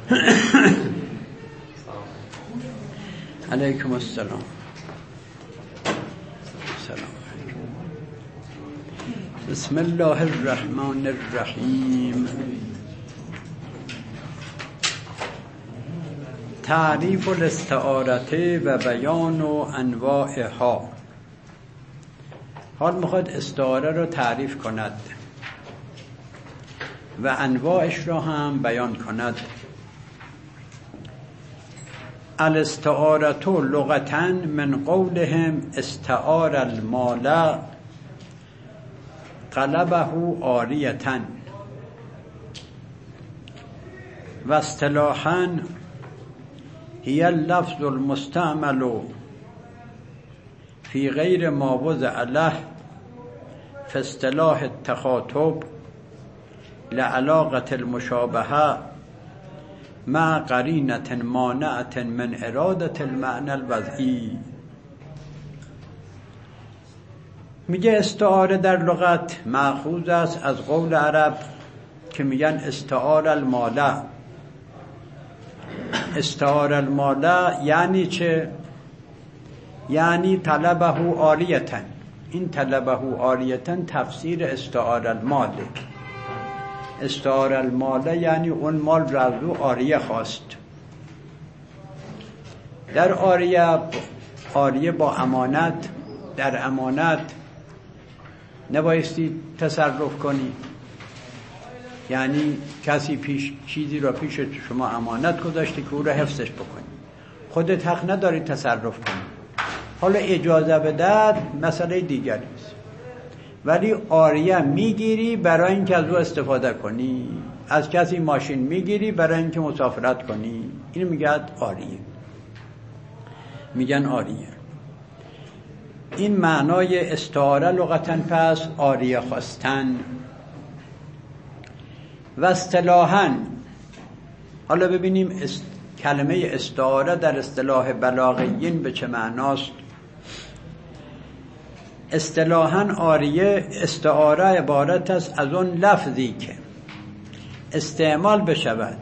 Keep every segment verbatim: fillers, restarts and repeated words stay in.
علیکم السلام. سلام. بسم الله الرحمن الرحیم. تعریف الاستعاره و بیان و انواعها. حال میخواد استعاره رو تعریف کند و انواعش را هم بیان کند. الاستعاره لغتا من قولهم استعار المال قلبه عاریة، و اصطلاحا هي اللفظ المستعمل في غير ما وضع له في اصطلاح التخاطب لعلاقة المشابهة مع قرینة مانعة من ارادة المعنى الوضعی. میگه استعاره در لغت مأخوذ است از قول عرب که میگن استعار المال. استعار المال یعنی چه؟ یعنی طلبه عاریة. این طلبه عاریة تفسیر استعار المال. استعار المال یعنی اون مال را از او عاریه خواست. در عاریه عاریه با امانت، در امانت نبایستی تصرف کنی. یعنی کسی پیش چیزی را پیش شما امانت گذاشته که او را حفظش بکنی، خودت حق نداری تصرف کنی. حالا اجازه بدهد مسئله دیگری است، ولی عاریه میگیری برای اینکه از او استفاده کنی. از کسی ماشین میگیری برای اینکه مسافرت کنی. اینو میگن عاریه، میگن عاریه. این معنای استعاره لغتاً پس عاریه خواستن. و اصطلاحاً حالا ببینیم است... کلمه استعاره در اصطلاح بلاغیین به چه معناست. اصطلاحاً عاریه استعاره عبارت است از اون لفظی که استعمال بشود.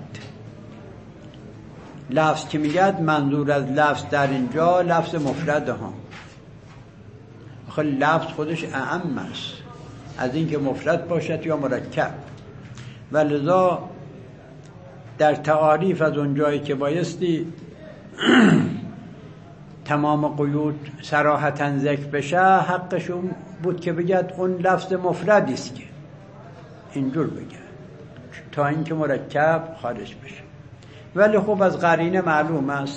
لفظ که میگد منظور از لفظ در اینجا لفظ مفرد ها. آخه لفظ خودش اعم است از اینکه مفرد باشد یا مرکب، و لذا در تعاریف از اون جایی که بایستی تمام قیود صراحتاً ذکر بشه، حقشون بود که بگد اون لفظ مفردی است که اینجور بگد تا اینکه مرکب خارج بشه. ولی خب از قرینه معلوم است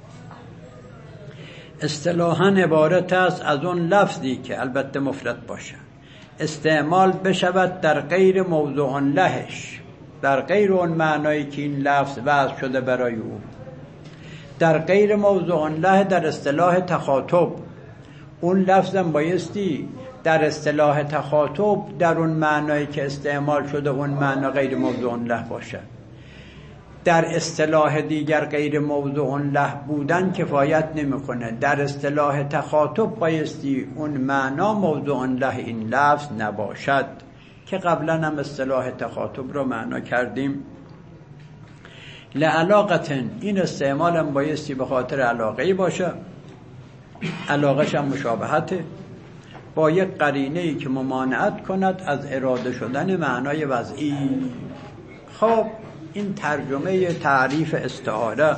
اصطلاحاً عبارت است از اون لفظی که البته مفرد باشه استعمال بشود در غیر موضوع لهش، در غیر اون معنایی که این لفظ وضع شده برای او، در غیر موضوع له. در اصطلاح تخاطب اون لفظم بایستی در اصطلاح تخاطب در اون معنایی که استعمال شده اون معنا غیر موضوع له باشه. در اصطلاح دیگر غیر موضوع له بودن کفایت نمیکنه. در اصطلاح تخاطب بایستی اون معنا موضوع له این لفظ نباشد، که قبلا هم اصطلاح تخاطب رو معنا کردیم. لعلاقتن این استعمال هم بایستی به خاطر علاقه‌ای باشه. علاقه‌ش هم مشابهته با یک قرینه‌ای که ممانعت کند از اراده شدن معنای وضعی. خب این ترجمه تعریف استعاره.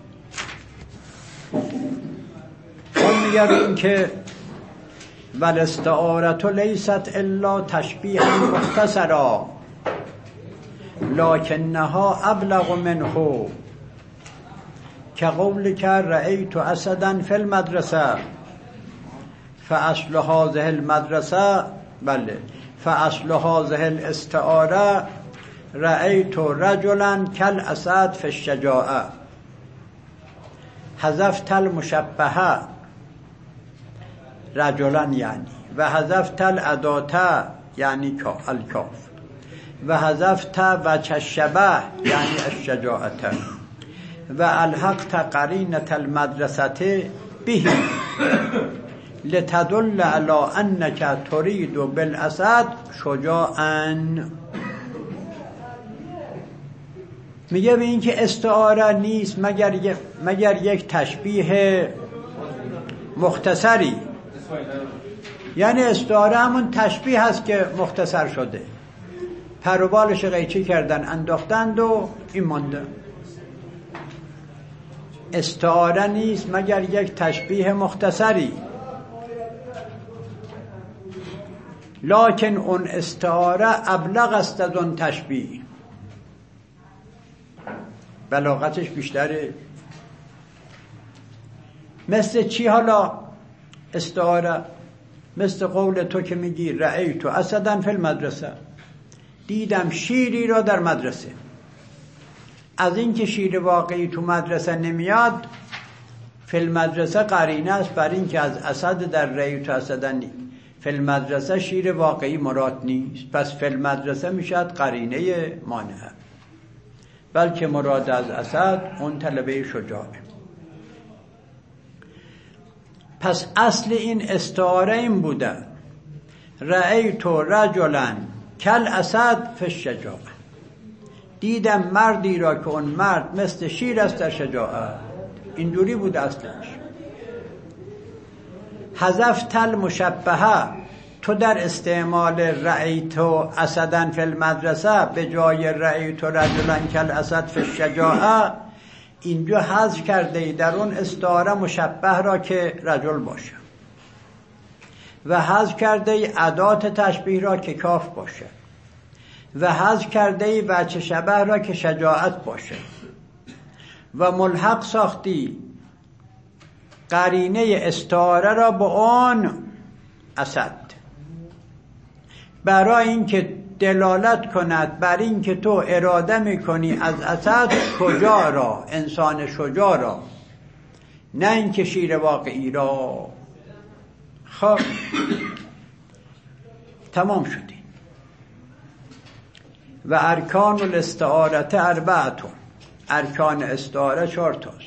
اون میگه که والاستعاره لیست الا تشبیها مختصرا لکنها ابلغ منه كقولك رأيت اسدا في المدرسه فاصل هذه المدرسه بله فاصل هذه الاستعاره رأيت رجلا كالاسد في الشجاعه حذفت المشبهه رجلا یعنی و حذفت الاداة یعنی الکاف و حذفت وجه الشبه یعنی الشجاعه و الحقت قرینة المدرسه به لتدل على انك تريد بالاسد شجاعا. میگه به این که استعاره نیست مگر مگر یک تشبیه مختصری، یعنی استعاره همون تشبیه هست که مختصر شده، پر و بالش قیچی کردن انداختند و این مانده. استعاره نیست مگر یک تشبیه مختصری، لکن اون استعاره ابلغ است از اون تشبیه، بلاغتش بیشتره. مثل چی حالا استعاره؟ مثل قول تو که میگی رأیت اسدن فی المدرسه، دیدم شیری را در مدرسه. از این که شیر واقعی تو مدرسه نمیاد، فی المدرسه قرینه است بر این که از اسد در رأیت اسدن نیست. فی المدرسه شیر واقعی مراد نیست، پس فی المدرسه میشد قرینه مانعه، بلکه مراد از اسد اون طلبه شجاعه. پس اصل این استعاره این بوده رأیت رجلا کل اسد فی الشجاعه، دیدم مردی را که اون مرد مثل شیر است در شجاعت. اینجوری بود اصلش. حذفت المشبهه، تو در استعمال رأیت اسدن فی المدرسه به جای رأیت رجلا کل اسد فی الشجاعه اینجا حذف کرده ای در اون استعاره مشبه را که رجل باشه و حذف کرده ای ادات تشبیه را که کاف باشه و حذف کرده ای وجه شبه را که شجاعت باشه و ملحق ساختی قرینه استعاره را به آن اسد، برای اینکه دلالت کند بر اینکه تو اراده میکنی از اسد شجاع را، انسان شجاع را، نه اینکه شیر واقعی را. خب تمام شدی. و ارکان الاستعاره اربعتون، ارکان استعاره چهار تاست.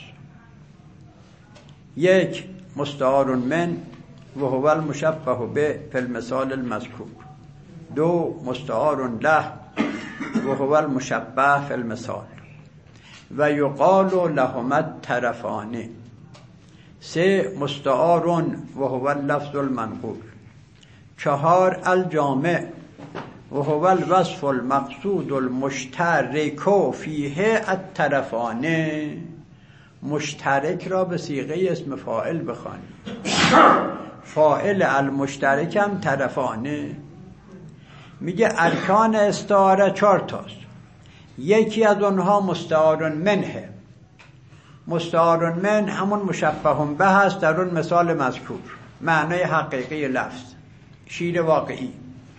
یک مستعار من و هو المشبه به فی المثال المذکور. دو مستعار له و هو المشبه فی المثال و یقال لهما الطرفان. سه مستعار و هو اللفظ المنقول. چهار الجامع و هو الوصف المقصود المشترک فیه الطرفان. مشترک را به صیغه اسم فاعل بخوانی، فاعل المشترک هم طرفانه. میگه ارکان استعاره چهار تاست. یکی از اونها مستعار منه. مستعار من همون مشبه به هست در اون مثال مذکور، معنای حقیقی لفظ، شیر واقعی.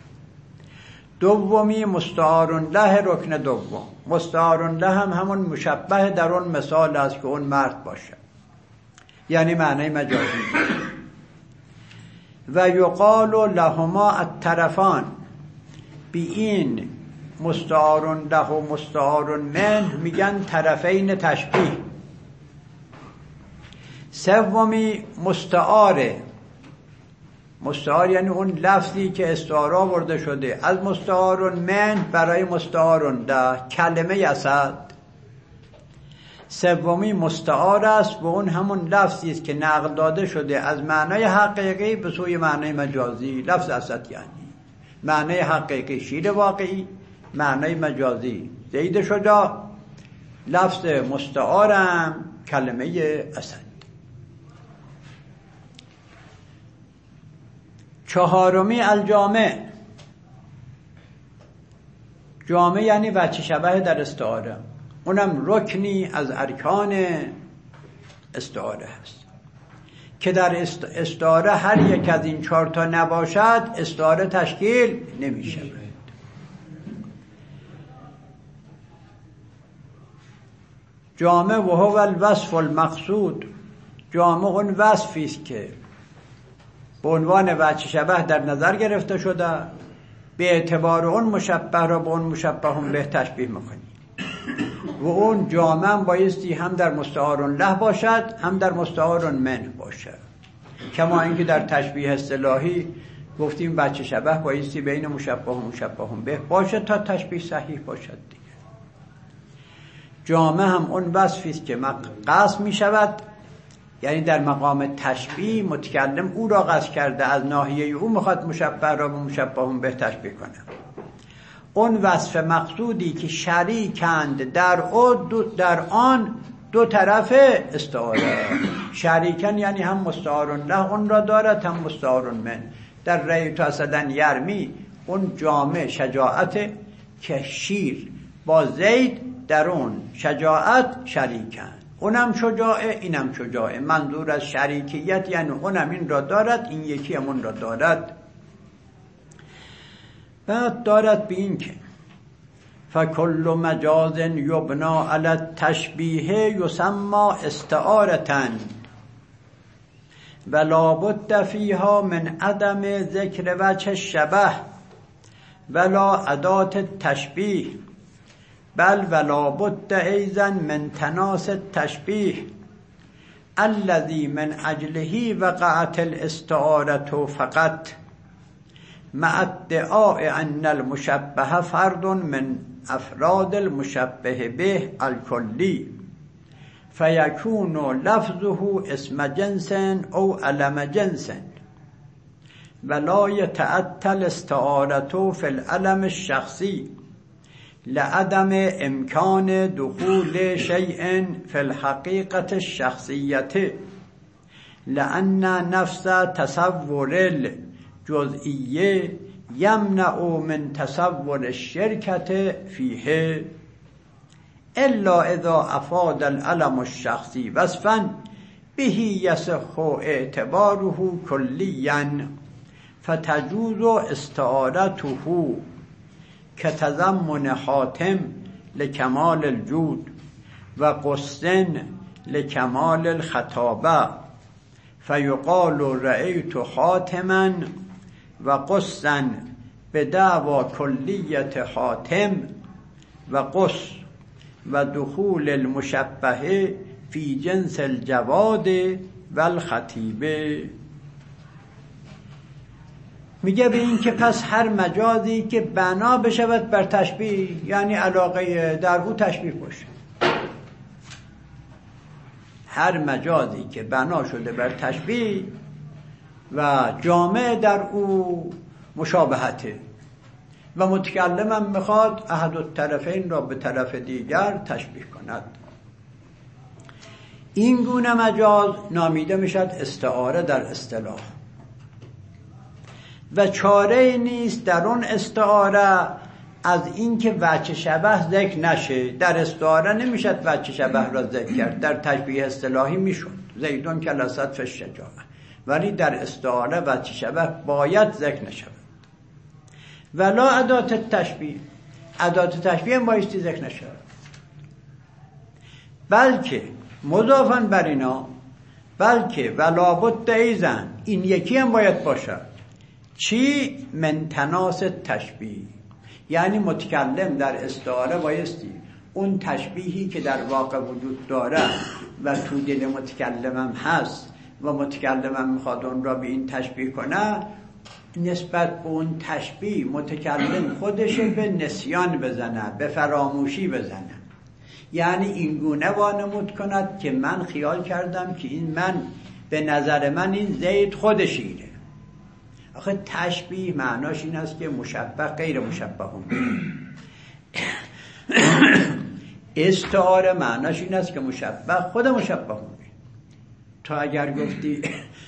دومی مستعار له رکن دوم. مستعار له هم همون مشبه در اون مثال است که اون مرد باشه، یعنی معنای مجازی. و یقال لهما الطرفان، بی این مستعار له و مستعار من میگن طرفین تشبیه. سومی مستعاره. مستعار یعنی اون لفظی که استعاره آورده شده از مستعار من برای مستعار له، کلمه اسد. سومی مستعار است و اون همون لفظی است که نقل داده شده از معنای حقیقی به سوی معنای مجازی. لفظ اسد یعنی معنای حقیقی شیر واقعی، معنای مجازی زید شجاع، لفظ مستعارم کلمه اسد. چهارمی الجامع. جامع یعنی وجه شبه در استعاره، اونم رکنی از ارکان استعاره هست که در استعاره هر یک از این چهار تا نباشد استعاره تشکیل نمیشه. جامع و هو الوصف المقصود. جامع اون وصفی است که به عنوان وجه شبه در نظر گرفته شده، به اعتبار اون مشبه را به اون مشبه هم به تشبیه میکنی و اون جامع بایستی هم در مستعار له باشد هم در مستعار من باشد. کما اینکه در تشبیه اصطلاحی گفتیم وجه شبه بایستی بین مشبه و مشبه هم به باشه تا تشبیه صحیح باشد دیگه. جامه هم اون وصفی است که قصد می شود، یعنی در مقام تشبیه متکلم او را قصد کرده، از ناحیه او میخواد مشبه را به مشبه به تشبیه کنه. اون وصف مقصودی که شریکند در او دو در آن دو طرف استعاره. شریکن یعنی هم مستعار له اون را دارد، هم مستعار من. در رأیت اسدا یرمی اون جامع شجاعت که شیر با زید در اون شجاعت شریکن، اونم شجاعه اینم شجاعه. منظور از شریکیت یعنی اونم این را دارد، این یکی هم اون را دارد. بعد دارد به این که فکل مجاز یبنا علی التشبیه یسمى استعارة ولا بد فیها من عدم ذکر وجه الشبه ولا اداة التشبیه بل ولا بد ایضا من تناس التشبیه الذي من اجله وقعت الاستعارة فقط مع ادعاء ان المشبه فرد من افراد المشبه به الکلی فیکون لفظه اسم جنس او علم جنس ولا يتأتى استعارته في العلم الشخصي لعدم امکان دخول شيء في الحقيقة الشخصية لأن نفس تصور الجزئية يمنع من تصور الشركة فيه الا اذا افاد العلم الشخصي وصفا به يصح اعتباره كليا فتجوز استعارته كتضمن حاتم لكمال الجود وقص لكمال الخطابة فيقال رأيت حاتما وقصا بدعوى كلية حاتم وقص و دخول المشبه فی جنس الجواد و الخطیبه. میگه به این که پس هر مجازی که بنا بشود بر تشبیه، یعنی علاقه در او تشبیه باشه، هر مجازی که بنا شده بر تشبیه و جامع در او مشابهته و متکلمم میخواد احد الطرفین را به طرف دیگر تشبیه کند، این گونه مجاز نامیده میشد استعاره در اصطلاح و چاره نیست در اون استعاره از اینکه وجه شبه ذکر نشه. در استعاره نمیشد وجه شبه را ذکر کرد، در تشبیه اصطلاحی میشد زیدون کلست فی الشجاعه، ولی در استعاره وجه شبه باید ذکر نشود. ولا ادات التشبیه، ادات تشبیه بایستی ذکر نشود، بلکه مضافاً بر اینا، بلکه ولا بد ایضا این یکی هم باید باشد. چی؟ من تناس تشبیه، یعنی متکلم در استعاره بایستی اون تشبیهی که در واقع وجود داره و تو دل متکلمم هست و متکلمم میخواد اون را به این تشبیه کنه، نسبت به اون تشبیه متکلم خودش به نسیان بزنه، به فراموشی بزنه، یعنی این گونه وانمود کند که من خیال کردم که این من به نظر من این زید خودشیره. آخه تشبیه معناش این است که مشبه غیر مشبه هم. استعاره معناش این است که مشبه خود مشبه هم. تو اگر گفتی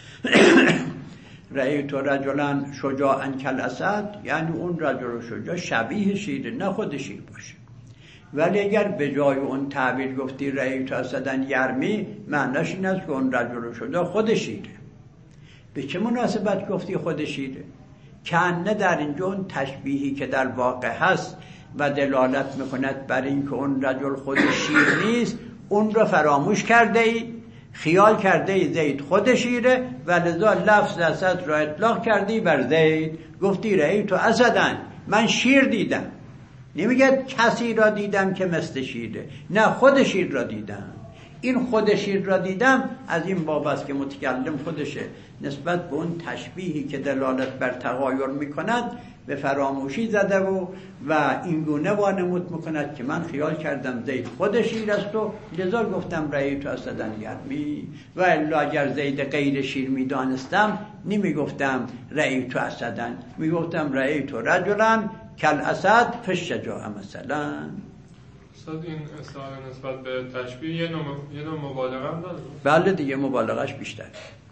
رأیت رجلا شجاعا کالاسد، یعنی اون رجل شجاع شبیه شیره، نه خود شیر باشه. ولی اگر به جای اون تعبیر گفتی رأیت اسدا یرمی، معناش این است که اون رجل شجاع خود شیره. به چه مناسبت گفتی خود شیره؟ کنه در اینجا اون تشبیهی که در واقع هست و دلالت میکند بر این که اون رجل خود شیر نیست، اون را فراموش کرده ای، خیال کرده ای زید خود شیره و لذا لفظ اسد را اطلاق کردی بر زید، گفتی رأیت اسدا، من شیر دیدم. نمیگه کسی را دیدم که مثل شیره، نه خود شیر را دیدم. این خود شیر را دیدم از این باب است که متکلم خودشه نسبت به اون تشبیهی که دلالت بر تغایر میکند به فراموشی زده و و این گونه وانمود میکند که من خیال کردم زید خود شیر است و لذا گفتم رأیت اسدا یرمی و الا اگر زید غیر شیر میدانستم نمیگفتم رأیت اسدا، میگفتم رأیت رجلا کالاسد فی الشجاعه مثلا. استاد این استعاره نسبت به تشبیه یه نوع یه نوع مبالغه هم داره؟ بله دیگه مبالغهش بیشتر.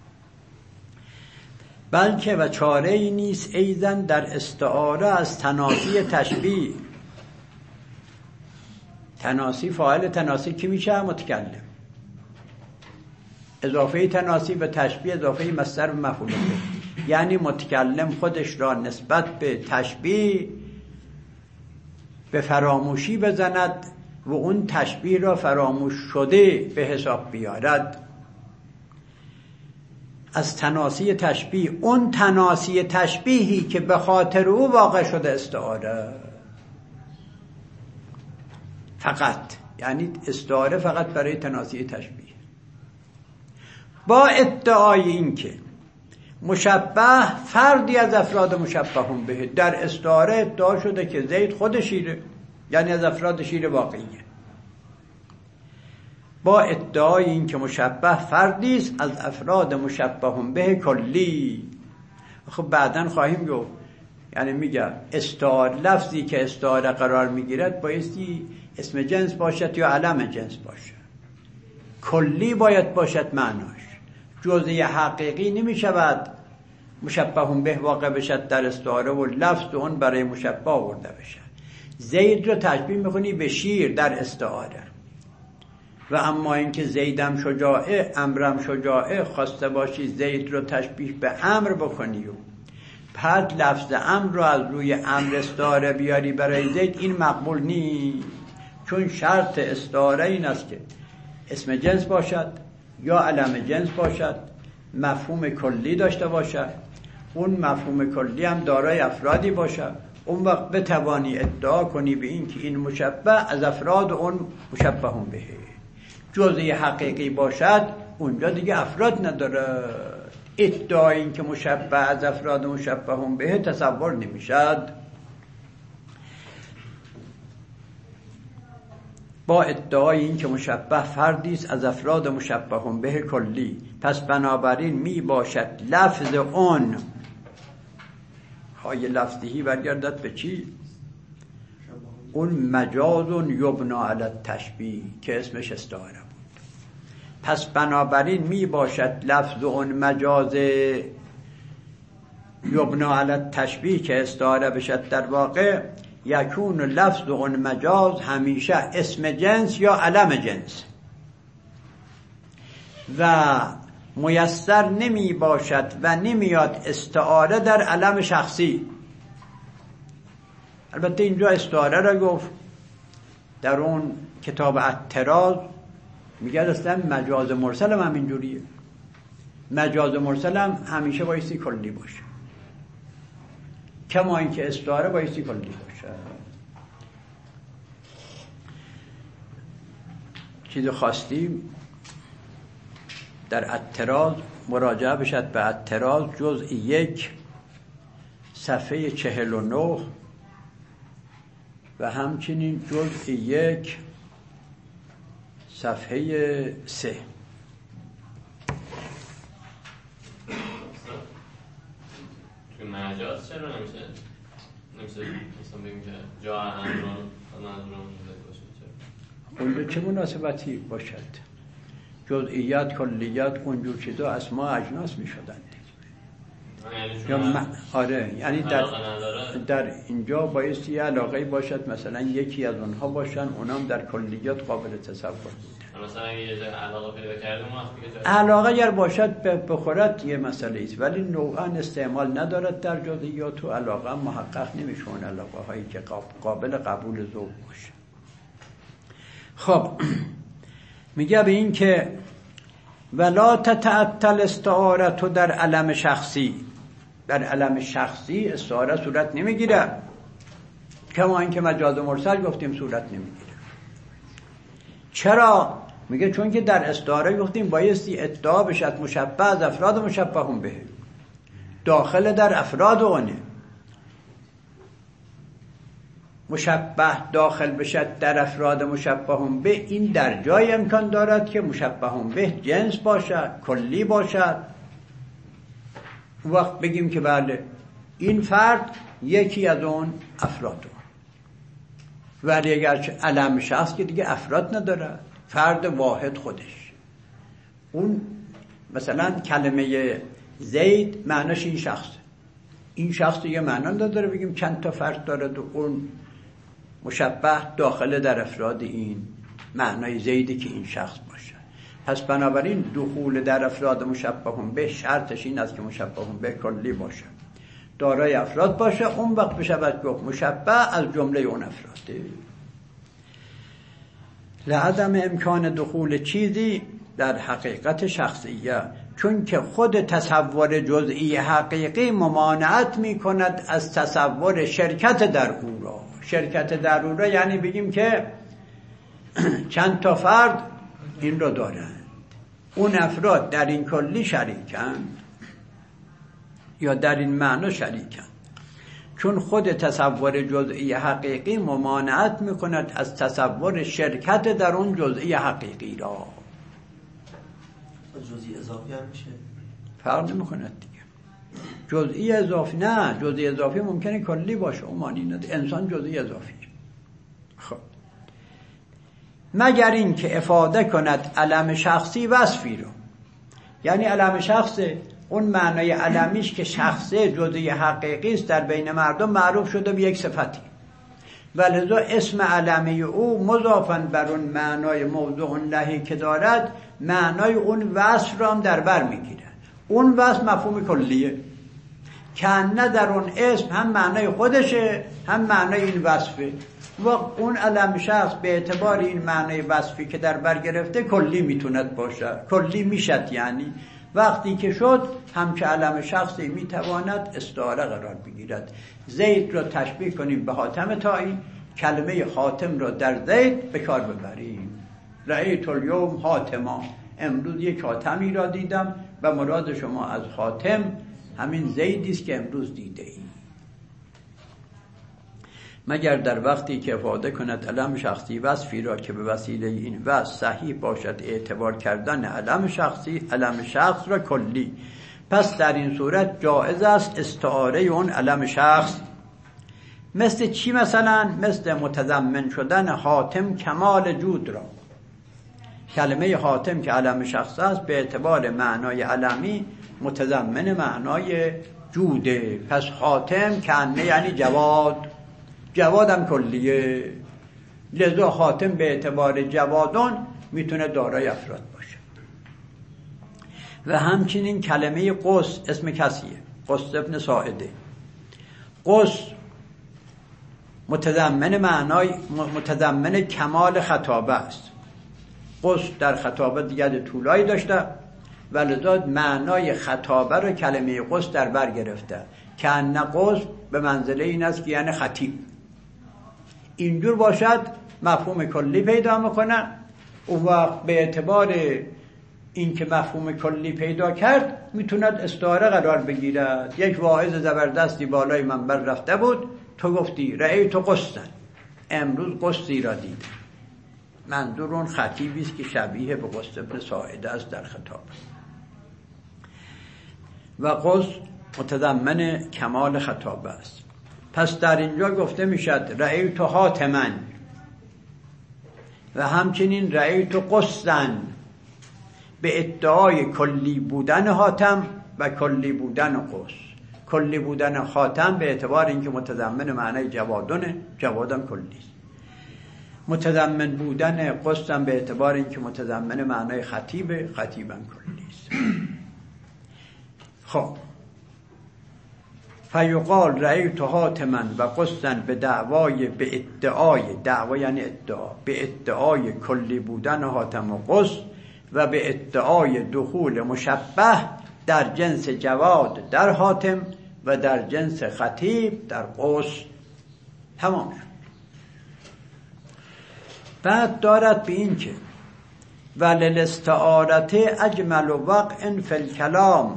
بلکه و چاره ای نیست ایضا در استعاره از تناسی تشبیه. تناسی فاعل تناسی کی میشه؟ متکلم. اضافه تناسی به تشبیه اضافه مصدر و مفعول به، یعنی متکلم خودش را نسبت به تشبیه به فراموشی بزند و اون تشبیه را فراموش شده به حساب بیارد. از تناسی تشبیه، اون تناسی تشبیهی که به خاطر او واقع شده استعاره فقط، یعنی استعاره فقط برای تناسی تشبیه، با ادعای این که مشبه فردی از افراد مشبهون به. در استعاره ادعا شده که زید خود شیره، یعنی از افراد شیر واقعیه، با ادعای این که مشبه فردی است از افراد مشبهون به کلی. خب بعداً خواهیم گفت، یعنی میگه استعاره، لفظی که استعاره قرار میگیرد بایستی اسم جنس باشد یا علم جنس باشد، کلی باید باشد معناش، جزئی حقیقی نمیشود مشبهون به واقع بشد در استعاره و لفظ اون برای مشبه آورده بشد. زید رو تشبیه میکنی به شیر در استعاره، و اما اینکه زیدم شجاعه امرم شجاعه خواسته باشی زید رو تشبیه به امر بکنی و بعد لفظ امر رو از روی امر استعاره بیاری برای زید، این مقبول نیست. چون شرط استعاره این است که اسم جنس باشد یا علم جنس باشد، مفهوم کلی داشته باشد، اون مفهوم کلی هم دارای افرادی باشد، اون وقت بتوانی ادعا کنی به این که این مشبه از افراد اون مشبهون به. جزئی حقیقی باشد اونجا دیگه افراد نداره، ادعای این که مشبه از افراد مشبهون به تصور نمیشد. با ادعای این که مشبه فردی است از افراد مشبهون به کلی، پس بنابراین می باشد لفظ اون های لفظی برگردد به چی؟ اون مجاز یبنا علی التشبیه که اسمش استعاره بود. پس بنابراین می باشد لفظ اون مجاز یبنا علی التشبیه که استعاره بشد، در واقع یکون لفظ اون مجاز همیشه اسم جنس یا علم جنس و میسر نمی باشد و نمیاد استعاره در علم شخصی. البته اینجا استعاره را گفت، در اون کتاب اعتراض میگه اصلا مجاز مرسل هم همینجوریه، مجاز مرسل هم همیشه بایستی کلی باشه، کما اینکه استعاره بایستی کلی باشه. چیز خواستیم در اعتراض مراجعه بشد به اعتراض جزء یک صفحه چهل و نه و همچنین جزء یک صفحه سه. تو مجاز چرا نمیشه نمیشه مثلا بگیم که جا امران و منظوران باشه؟ چرا اونجا چه مناسبتی باشد؟ جزئیات کلیات اونجور چیزا اسماء اجناس میشدند یا م... آره، یعنی در در اینجا بایستی علاقه باشد مثلا یکی از اونها باشن، اونام در کلیات قابل تصور بود. مثلا اگه یه جای علاقه پیدا کردیم علاقه اگر باشد بخورد یه مسئله است، ولی نوعا استعمال ندارد در جزئیات و علاقه محقق نمیشون، علاقه هایی که قابل قبول ذوق باشه. خب میگه به این که ولا تتعطل استعارت در علم شخصی، در علم شخصی استعاره صورت نمیگیره، کما اینکه مجاز مرسل گفتیم صورت نمیگیره. چرا؟ میگه چون که در استعاره گفتیم بایستی ادعا بشد مشبه از افراد مشبهون به، داخل در افراد اونه. مشبه داخل بشد در افراد مشبهون به، این در جای امکان دارد که مشبهون به جنس باشد، کلی باشد. وقت بگیم که بله این فرد یکی از اون افراد، ولی اگرچه علم شخص که دیگه افراد نداره، فرد واحد خودش. اون مثلا کلمه زید معناش این شخصه، این شخص دیگه معنا نداره بگیم چند تا فرد داره و اون مشبه داخل در افراد این معنای زیدی که این شخص باشه. پس بنابراین دخول در افراد مشبهون به شرطش این است که مشبهون به کلی باشه، دارای افراد باشه، اون وقت بشه باید گفت مشبه از جمله اون افراده. لعدم امکان دخول چیزی در حقیقت شخصیه، چون که خود تصور جزئی حقیقی ممانعت می کند از تصور شرکت در او را. شرکت در او را یعنی بگیم که چند تا فرد این را دارند، اون افراد در این کلی شریکند یا در این معنی شریکند، چون خود تصور جزئی حقیقی ممانعت می کند از تصور شرکت در اون جزئی حقیقی را. جزئی اضافی هم میشه؟ فرق نمی کند دیگه. جزئی اضافی نه، جزئی اضافی ممکنه کلی باشه، اون معنی نداره. انسان جزئی اضافی. خب مگر این که افاده کند علم شخصی وصفی رو، یعنی علم شخص اون معنای علمیش که شخصه جزئی حقیقی است در بین مردم معروف شده به یک صفتی، ولذا اسم علمی او مضافاً بر اون معنای موضوع لهی که دارد معنای اون وصف را هم در بر میگیره. اون وصف مفهوم کلیه که نه در اون اسم هم معنای خودشه هم معنای این وصفه، و اون علم شخص به اعتبار این معنای وصفی که در بر گرفته کلی میتوند باشه، کلی میشد. یعنی وقتی که شد هم که علم شخصی میتواند استعاره قرار بگیرد. زید را تشبیه کنیم به حاتم طایی، کلمه حاتم را در زید به کار ببریم. رأیت الیوم حاتما، امروز یک حاتمی را دیدم، و مراد شما از حاتم همین زیدی است که امروز دیده ای. مگر در وقتی که افاده کند علم شخصی وصفی را که به وسیله این وصف صحیح باشد اعتبار کردن علم شخصی علم شخص را کلی، پس در این صورت جایز است استعاره اون علم شخص. مثل چی مثلا؟ مثل متضمن شدن حاتم کمال جود را. کلمه حاتم که علم شخص است به اعتبار معنای علمی متضمن معنای جوده، پس حاتم کنه یعنی جواد، جوادم کلیه، لذا حاتم به اعتبار جوادان میتونه دارای افراد باشه. و همچنین کلمه قص اسم کسیه، قص ابن ساعده. قص متضمن معنای متضمن کمال خطابه است. قص در خطابه دیگه طولایی داشته و لذا معنای خطابه رو کلمه قص در بر گرفته که ان قص به منزله این است که یعنی خطیب. اینجور باشد مفهوم کلی پیدا میکنه. اون وقت به اعتبار این که مفهوم کلی پیدا کرد میتوند استعاره قرار بگیرد. یک واعظ زبردستی بالای منبر رفته بود، تو گفتی رأیت قصا، امروز قصی را دیدم. منظور اون خطیبی است که شبیه به قص ابن ساعده است در خطاب. و قص متضمن کمال خطابه است. پس در اینجا گفته میشد رأیت حاتما، و همچنین رأیت قصا به ادعای کلی بودن حاتم و کلی بودن قص. کلی بودن حاتم به اعتبار اینکه متضمن معنای جوادونه، جوادم کلی است. متضمن بودن قصم به اعتبار اینکه متضمن معنای خطیب، خطیبم کلی است. خب فیقال رأیت حاتما و قصا به دعوای به ادعای، دعوا یعنی ادعا، به ادعای کلی بودن حاتم و قص و به ادعای دخول مشبه در جنس جواد در حاتم و در جنس خطیب در قص. تمام شد. بعد دارد به این که وللاستعارة اجمل وقع فی الکلام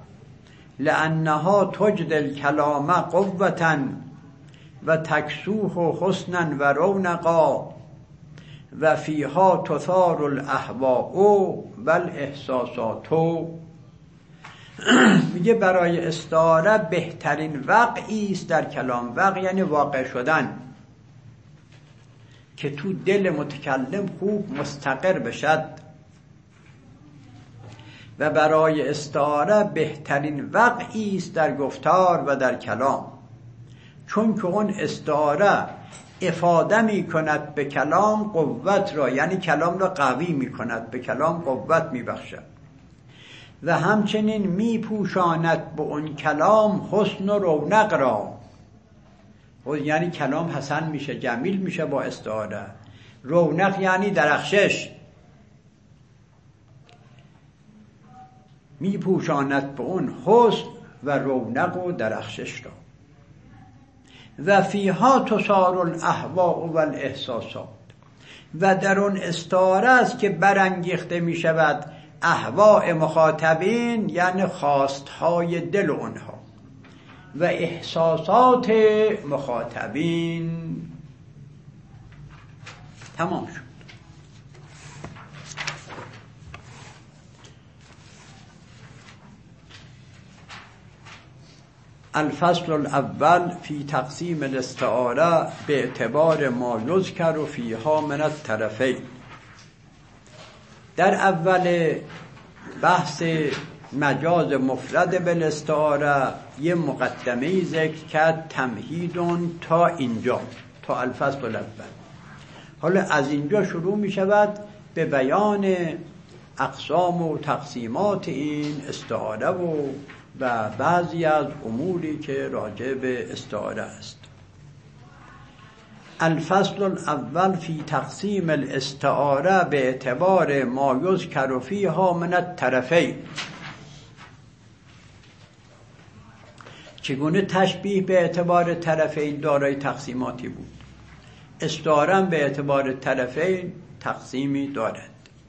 لانها تجد الکلام قوة و تکسوه حسنا و رونقا و فیها تثار الاهواء و الاحساسات. میگه برای استعاره بهترین وقعی است در کلام. وقع یعنی واقع شدن که تو دل متکلم خوب مستقر بشد. و برای استعاره بهترین وقعی است در گفتار و در کلام، چون که اون استعاره افاده می کند به کلام قوت را، یعنی کلام را قوی می کند، به کلام قوت می بخشد و همچنین می پوشاند به اون کلام حسن و رونق را. یعنی کلام حسن میشه، جمیل میشه با استعاره. رونق یعنی درخشش. می پوشاند به اون حسن و رونق و درخشش را. و فیها تثار الاهواء و الاحساسات، و در اون استعاره است که برانگیخته می شود اهواء مخاطبین، یعنی خواستهای دل اونها، و احساسات مخاطبین. تمام شد. الفصل الاول فی تقسیم الاستعاره به اعتبار ما یذکر فیها من الطرفین. در اول بحث مجاز مفرد بالاستعاره یه مقدمه ذکر کرد، تمهیدون تا اینجا، تا الفصل الاول. حالا از اینجا شروع می شود به بیان اقسام و تقسیمات این استعاره و و بعضی از اموری که راجع به استعاره است. الفصل الاول فی تقسیم الاستعاره به اعتبار ما یذکر فیها من الطرفین. چگونه تشبیه به اعتبار طرفین دارای تقسیماتی بود، استعاره به اعتبار طرفین تقسیمی دارد.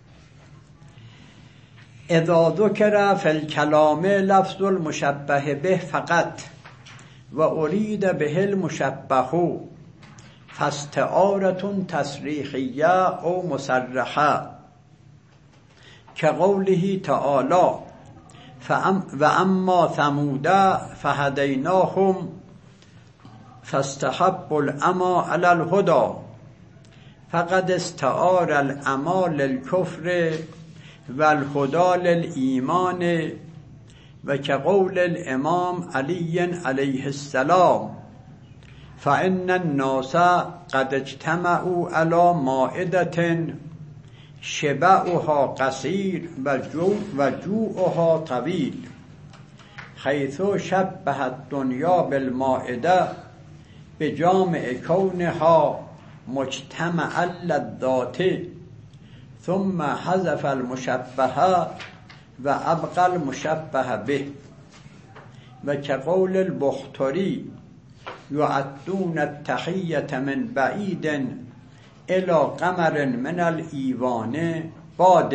اذا ذکر فی الکلام لفظ المشبه به فقط و ارید به المشبه فاستعاره تصریحیه او مصرحه که قوله تعالی و اما ثمود فهدیناهم فاستحبوا العمی علی الهدی فقد استعار العمی للکفر و الهدی للایمان و که قول الامام علی علیه السلام فإن الناس قد اجتمعوا على مائدة شبعها قصير و جوعها طويل حيث شبه الدنيا بالمائدة بجامع كونها مجتمع اللذات ثم حذف المشبه و ابقى المشبه به و كقول البختري يعدون التحية من بعيد الى قمر من الایوان باد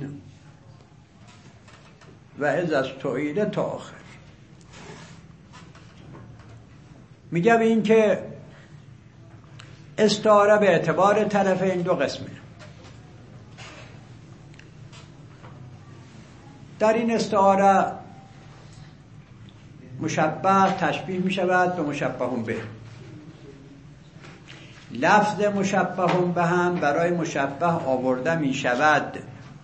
و اذا استعیره تا آخر. میگه به این که استعاره به اعتبار طرفین دو قسمه. در این استعاره مشبه تشبیه می شود به مشبه به. لفظ مشبه به هم برای مشبه آورده می شود.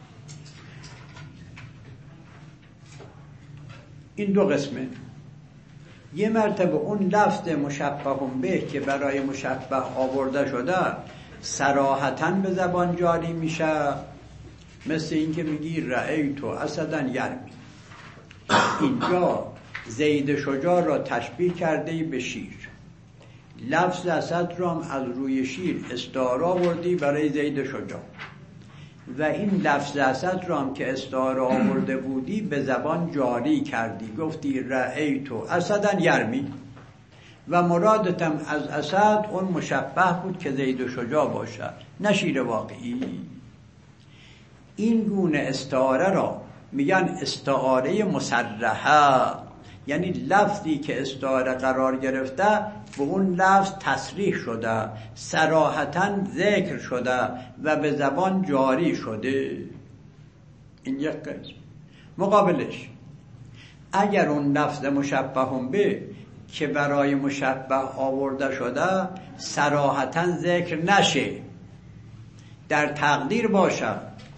این دو قسمه. یه مرتبه اون لفظ مشبه به که برای مشبه آورده شده صراحتاً به زبان جاری میشه، مثل این که میگی رأیت اسداً یرمی. اینجا زید شجاع را تشبیه کرده به شیر. لفظ اسد را هم از روی شیر استعاره آوردی برای زید شجاع و این لفظ اسد را هم که استعاره آورده بودی به زبان جاری کردی، گفتی رأیت اسداً یرمی و مرادتم از اسد اون مشبه بود که زید شجاع باشد، نه شیر واقعی. این گونه استعاره را میگن استعاره مصرحه، یعنی لفظی که استعاره قرار گرفته به اون لفظ تصریح شده، صراحتاً ذکر شده و به زبان جاری شده. این یک قسم. مقابلش اگر اون لفظ مشبه به که برای مشبه آورده شده صراحتاً ذکر نشه، در تقدیر باشه،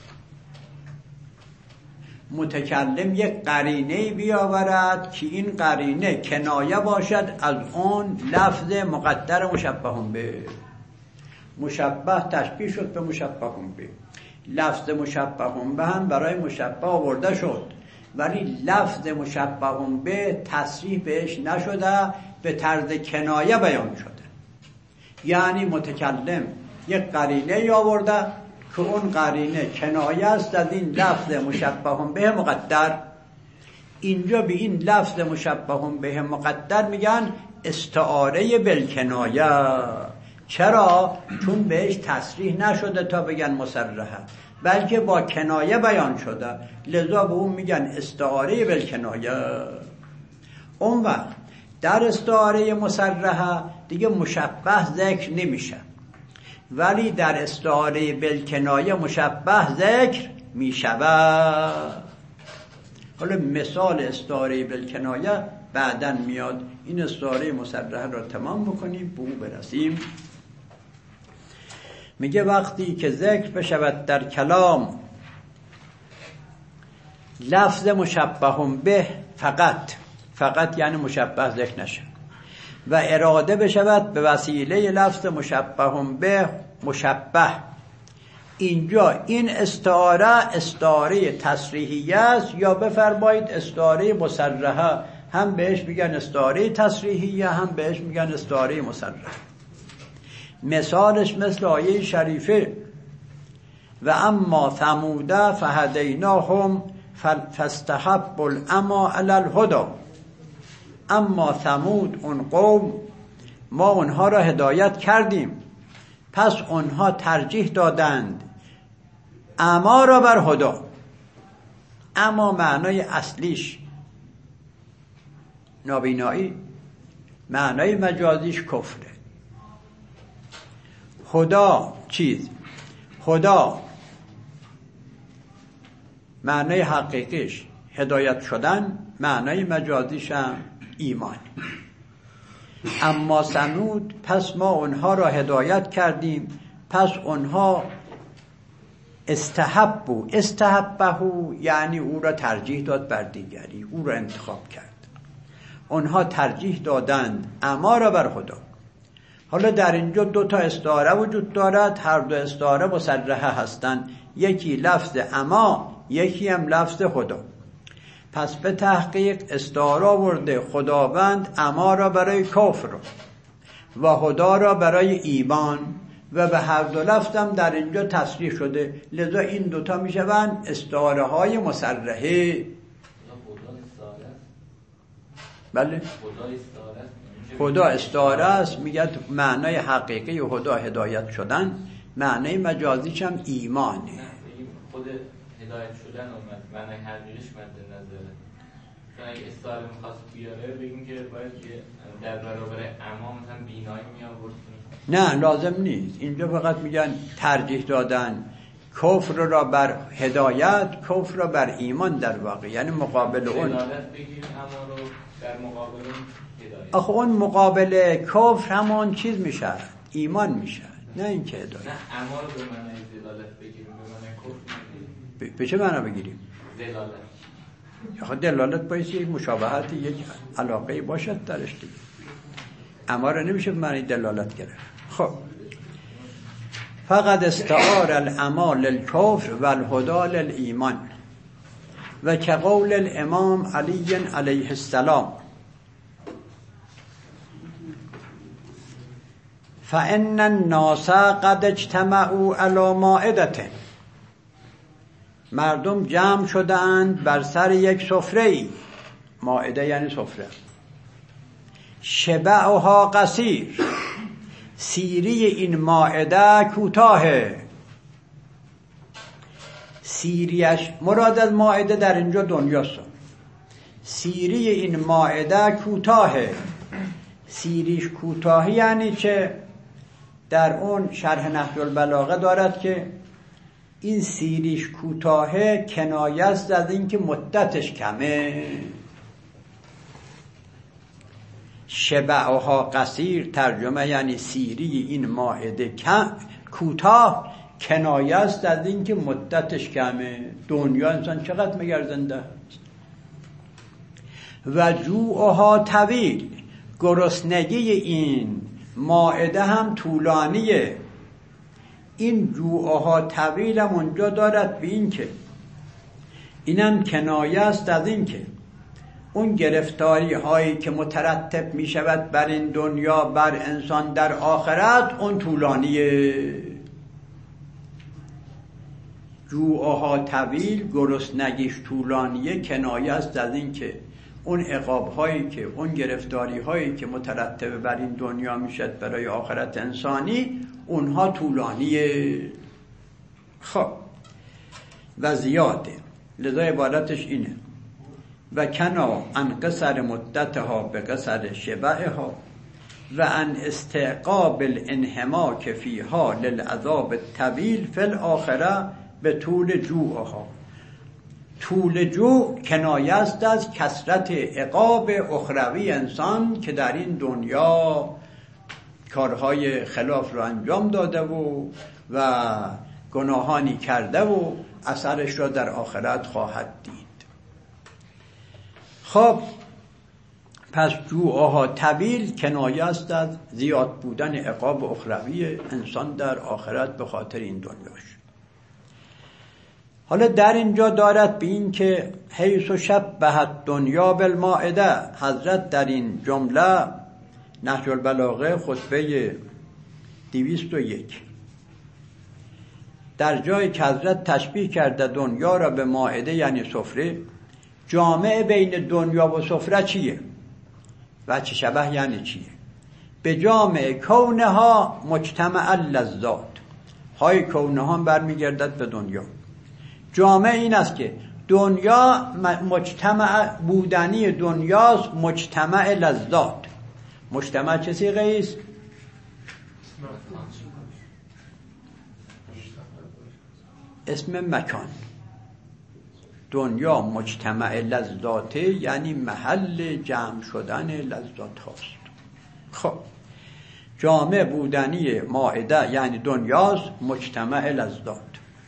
متکلم یک قرینه بیاورد که این قرینه کنایه باشد از اون لفظ مقدر مشبه به. مشبه تشبیه شد به مشبه به، لفظ مشبه به هم برای مشبه آورده شد، ولی لفظ مشبه به تصریح بهش نشده، به طرز کنایه بیان شده. یعنی متکلم یک قرینه آورده که اون قرینه کنایه است از این لفظ مشبه به مقدر. اینجا به این لفظ مشبه به مقدر میگن استعاره بالکنایه. چرا؟ چون بهش تصریح نشده تا بگن مصرحه، بلکه با کنایه بیان شده، لذا به اون میگن استعاره بالکنایه. اون وقت در استعاره مصرحه دیگه مشبه ذکر نمیشه، ولی در استعاره بالکنایه مشبه ذکر میشود. حالا مثال استعاره بالکنایه بعداً میاد. این استعاره مصرحه را تمام بکنیم به اون برسیم. میگه وقتی که ذکر بشود در کلام لفظ مشبه به فقط، فقط یعنی مشبه ذکر نشه، و اراده بشود به وسیله لفظ مشبه به مشبه، اینجا این استعاره استعاره تصریحیه است، یا بفرمایید استعاره مصرحه. هم بهش میگن استعاره تصریحیه، هم بهش میگن استعاره مصرحه. مثالش مثل آیه شریفه و اما ثموده فهدیناهم فاستحبوا العمی علی الهدی. اما ثمود، اون قوم، ما اونها را هدایت کردیم، پس اونها ترجیح دادند اما را بر هدی. اما معنای اصلیش نابینایی، معنای مجازیش کفره. خدا چیز؟ خدا معنای حقیقیش هدایت شدن، معنای مجازیش هم ایمان. اما ثمود، پس ما اونها را هدایت کردیم، پس اونها استحبوا، استحبهو یعنی او را ترجیح داد بر دیگری، او را انتخاب کرد. اونها ترجیح دادند اما را بر خدا. حالا در اینجا دو تا استعاره وجود دارد، هر دو استعاره مصرحه هستند، یکی لفظ اما، یکی هم لفظ خدا. پس به تحقیق استعاره آورده خداوند اما را برای کفر و خدا را برای ایمان، و به هر دو لفظ هم در اینجا تصریح شده، لذا این دوتا می شوند استعاره های مصرحه. بله، خدا استعاره است، میگه معنای حقیقی خدا هدایت شدن، معنای مجازیش هم ایمانه. خود هدایت شدن اومد، معنای حقیقیش مد نظره. چون اگه استعاره میخواست بیاره بگیم که باید در برابر امام هم بینایی می آورد. نه، لازم نیست. اینجا فقط میگن ترجیح دادن کفر را بر هدایت، کفر را بر ایمان، در واقع یعنی مقابل اون دلالت بگیریم اما رو در مقابل هدایت. آخه اون مقابل کفر همون چیز میشه، ایمان میشه، نه این که هدایت. نه، اما رو به معنی دلالت بگیریم، به معنی کفر نگیریم. به چه معنا بگیریم؟ دلالت. آخه دلالت باید یک مشابهت، یک علاقه باشد درش دیگه. اما رو نمیشه به معنی دلالت گرفت. خب فقط استعار الاما للکفر و الهدى للایمان، و کقول الامام علی علیه السلام فان الناس قد اجتمعوا علی مائدة. مردم جمع شدند بر سر یک سفره، مائده یعنی سفره، شبعها قصیر، سیری این مائده کوتاه. سیریش مراد از مائده در اینجا دنیاست. سیری این مائده کوتاهه. سیریش کوتاهی یعنی چه؟ در اون شرح نهج البلاغه دارد که این سیریش کوتاهه کنایه است از این که مدتش کمه. شبعها قصیر ترجمه یعنی سیری این مائده کم کوتاه کنایه است از این که مدتش کمه. دنیا انسان چقدر میگردنده است. و جوعها طویل، گرسنگی این مائده هم طولانیه. این جوعها طویل هم اونجا دارد به این که اینم کنایه است از این که اون گرفتاری هایی که مترتب می شود بر این دنیا بر انسان در آخرت اون طولانیه. جوعها طویل، گرسنگیش طولانیه، کنایه است از این که اون عقاب هایی که اون گرفتاری هایی که مترتب بر این دنیا میشد برای آخرت انسانی اونها طولانیه. خب و زیاده، لذا عبارتش اینه و کنا عن قصر مدتها به قصر شبعها و عن استعقاب الانحماک فیها للعذاب الطویل فی الاخره به طول جوعها. طول جوع کنایه است از کثرت عقاب اخروی انسان که در این دنیا کارهای خلاف رو انجام داده و و گناهانی کرده و اثرش را در آخرت خواهد دید. خب پس جوعها طویل کنایه است از زیاد بودن عقاب اخروی انسان در آخرت به خاطر این دنیاش. حالا در اینجا دارد به این که حیث شبهت دنیا بالمائده، حضرت در این جمله نهج البلاغه خطبه دویست و یک در جایی که حضرت تشبیه کرده دنیا را به مائده یعنی سفره، جامع بین دنیا و سفره چیه؟ وجه شبه یعنی چیه؟ به جامع کونها مجتمع اللذات، های کونها برمیگردد به دنیا. جامع این است که دنیا مجتمع بودنی دنیاست، مجتمع لذات. مجتمع چه صیغه است؟ اسم مکان. دنیا مجتمع لذاته یعنی محل جمع شدن لذات هاست. خب جامع بودنی مائده یعنی دنیاست، مجتمع لذات.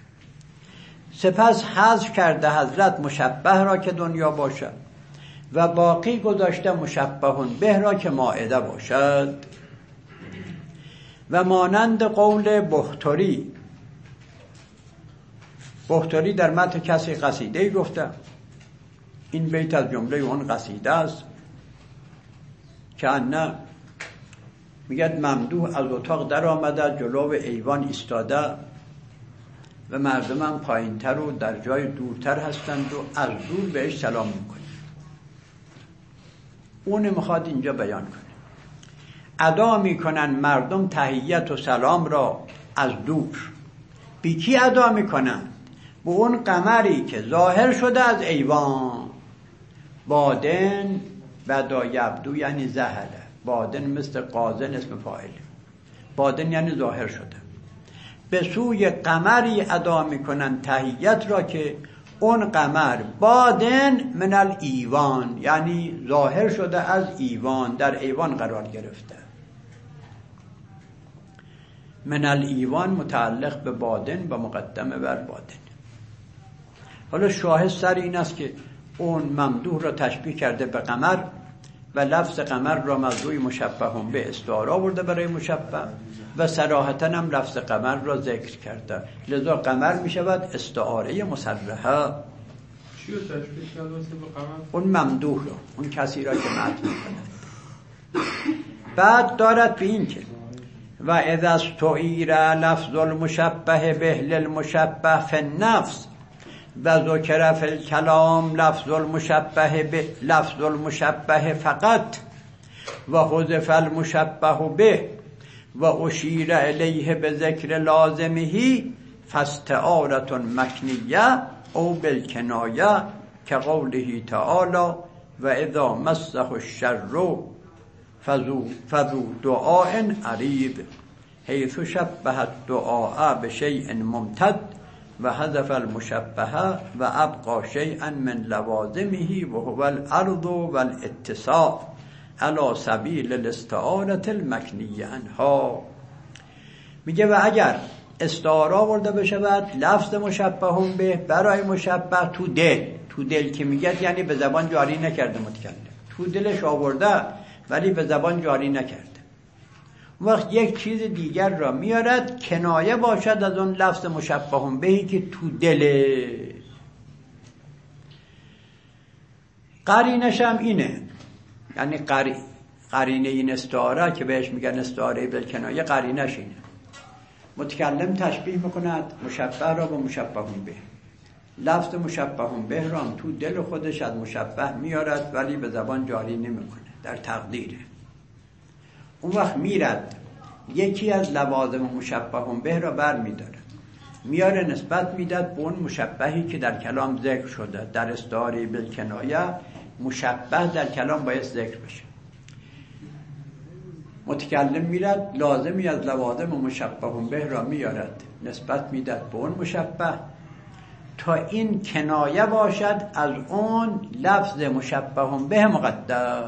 سپس حذف کرده حضرت مشبه را که دنیا باشد و باقی گذاشته مشبهون به را که مائده باشد. و مانند قول بحتری، بحتری در متن کسی قصیده گفته، این بیت از جمله اون قصیده است که انه میگه ممدوح از اتاق در آمده، جلو ایوان ایستاده و مردم هم پایین تر و در جای دورتر هستند و از دور بهش سلام میکنه. اون میخواد اینجا بیان کنه ادا میکنن مردم تحیت و سلام را از دور. بی کی ادا میکنن؟ به اون قمری که ظاهر شده از ایوان. بادن بدا یبدو یعنی زهره. بادن مثل قازن اسم فاعل. بادن یعنی ظاهر شده. به سوی قمری ادا میکنن تحیت را که اون قمر بادن من الایوان یعنی ظاهر شده از ایوان، در ایوان قرار گرفته. من الایوان متعلق به بادن و مقدمه بر بادن. حالا شاهد سر این است که اون ممدوح را تشبیه کرده به قمر و لفظ قمر را موضوع مشبه به استعاره آورده برای مشبه و صراحتاً هم لفظ قمر را ذکر کرده، لذا قمر می شود استعاره مصرحه. چی رو تشبیه کرده به قمر؟ اون ممدوح را، اون کسی را که مدح می‌کنه. بعد دارد به این که و اذا استعیر لفظ المشبه به للمشبه فی النفس و ذکر فی الکلام لفظ المشبه به لفظ المشبه فقط و حذف المشبه به و اشیر الیه به ذکر لازمه فاستعارة مکنیه او بالکنایه که قوله تعالی و اذا مسه الشر فذو فذو دعاء عریض حیث شبه الدعاء بشیء ممتد و حذف المشبه و ابقى شیئا من لوازمه و هو العرض والاتساع على سبیل الاستعارة المکنیه عنها. میگه و اگر استعاره آورده بشود لفظ مشبه به برای مشبه تو دل، تو دل که میگه یعنی به زبان جاری نکرده متکلم، تو دلش آورده ولی به زبان جاری نکرده. وقت یک چیز دیگر را میارد کنایه باشد از اون لفظ مشبه بهی که تو دل. قرینش هم اینه، یعنی قری... قرینه این استعاره که بهش میگن استعاره بالکنایه، قرینش اینه. متکلم تشبیه میکند مشبه را با مشبه به. لفظ مشبه به را هم تو دل خودش از مشبه میارد ولی به زبان جاری نمیکنه، در تقدیره. اون وقت میرد یکی از لوازم مشبه به را بر میدارد، میاره نسبت میداد به اون مشبهی که در کلام ذکر شده. در استعاره بالکنایه مشبه در کلام باید ذکر بشه. متکلم میرد لازمی از لوازم مشبه به را میارد نسبت میداد به اون مشبه تا این کنایه باشد از اون لفظ مشبه به مقدر.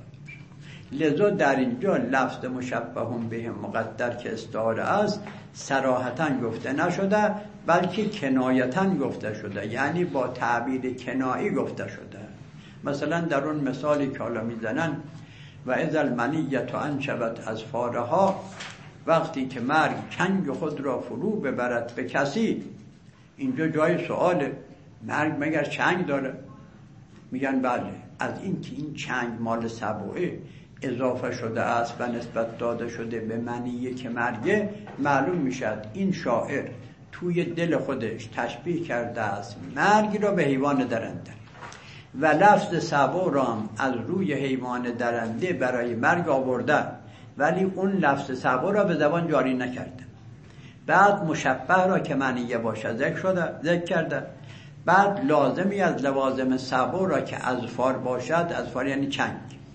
لذا در اینجا لفظ مشبه به مقدر که استعاره است صراحتاً گفته نشده بلکه کنایتاً گفته شده، یعنی با تعبیر کنایی گفته شده. مثلا در اون مثالی که حالا میزنن و اذا المنیة انشبت اظفارها، وقتی که مرگ چنگ خود را فرو ببرد به کسی. اینجا جای سؤاله، مرگ مگر چنگ داره؟ میگن بله، از این که این چنگ مال سبوعه اضافه شده است و نسبت داده شده به منیه که مرگه، معلوم میشد این شاعر توی دل خودش تشبیه کرده است مرگ را به حیوان درنده و لفظ سبو را هم از روی حیوان درنده برای مرگ آورده ولی اون لفظ سبو را به زبان جاری نکرده. بعد مشبه را که منیه باشه ذکر شده ذکر کرده. بعد لازمی از لوازم سبو را که اظفار باشد، اظفار یعنی چنگ،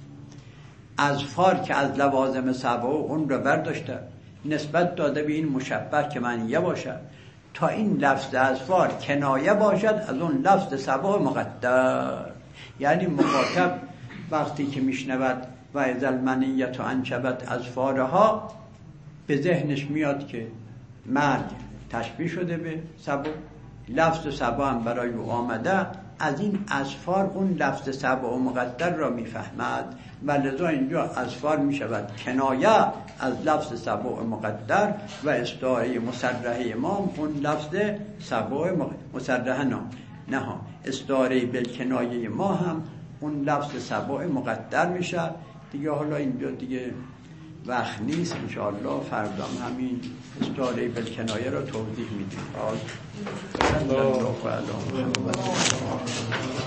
اظفار که از لوازم سبو اون را برداشته نسبت داده به این مشبه که منیه باشه تا این لفظ اظفار کنایه باشد از اون لفظ سبو مقدر. یعنی مخاطب وقتی که میشنود و اذا المنیة انشبت اظفارها به ذهنش میاد که مرگ تشبیه شده به سبو، لفظ سبو هم برای او آمده، از این اظفار اون لفظ سبو مقدر را میفهمد و لذا اینجا اظفار میشود کنایه از لفظ سبو مقدر و استعاره مصرحه ما اون لفظ سبو مصرحه نه نه استعاره بالکنایه ما هم اون لفظ سبو مقدر میشه دیگه. حالا اینجا دیگه وقت نیست، انشاءالله فردا همین استعاره بالکنایه را توضیح میدیم.